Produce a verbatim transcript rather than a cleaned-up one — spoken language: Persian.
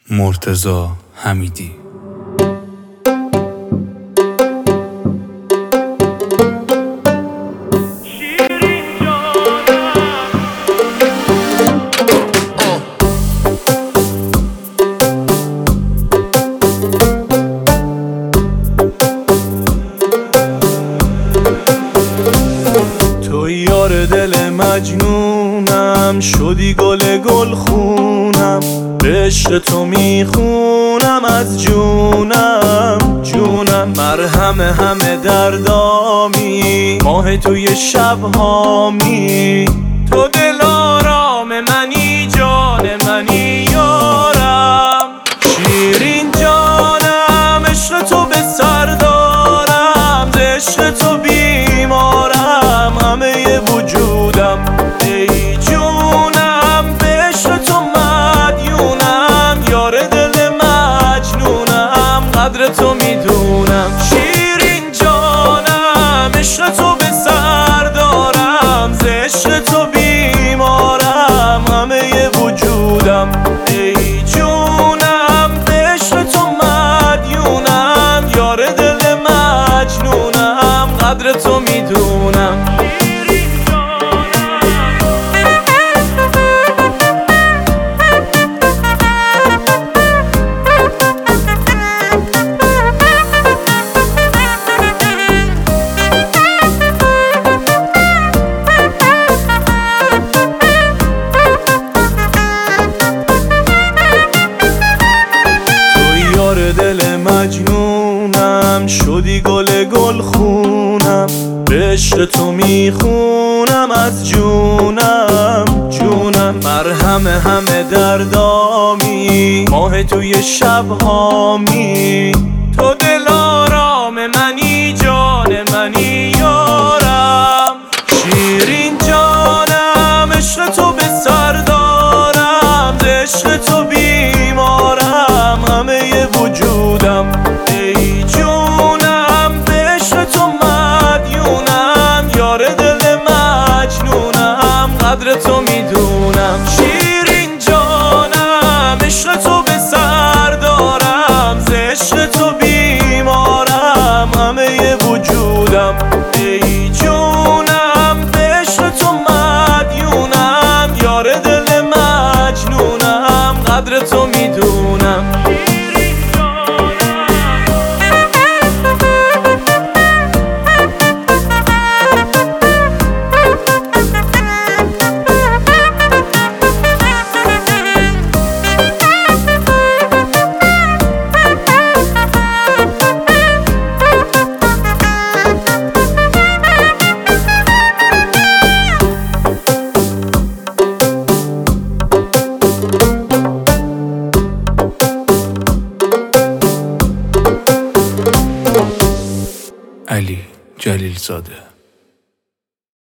مرتضی حمیدی. تو یار دل مجنونم، شدی گل گل خونم، به عشق تو میخونم از جونم جونم. مرهم همه دردامی، ماه توی شب هامی، تو دل آرام منی، جان منی یارم. شیرین جانم، عشق تو به سر دارم، ز عشق تو بیمارم همه وجودم. ای جونم، به عشق تو مدیونم، یار دل مجنونم، قدر تو میدونم. شیرین جانم، عشق تو به سر دارم، ز عشق تو بیمارم همه وجودم. ای جونم، به عشق تو مدیونم، یار دل مجنونم، قدر تو میدونم. دل مجنونم، شدی گل گل خونم، به عشق تو میخونم از جونم جونم. مرهم همه دردامی، ماه توی شب هامی، تو دل آرام منی، جان منی یارم. شیرین جانم، عشق تو به سر دارم، ز عشق تو بیمارم همه وجودم. ای جونم، به عشق تو مدیونم، یار دل مجنونم، قدر تو میدونم. شیرین جانم، عشق تو به سر دارم، ز عشق تو بیمارم همه وجودم. ای جونم، به عشق تو مدیونم، یار دل مجنونم، قدر تو میدونم. علی جلیل زاده.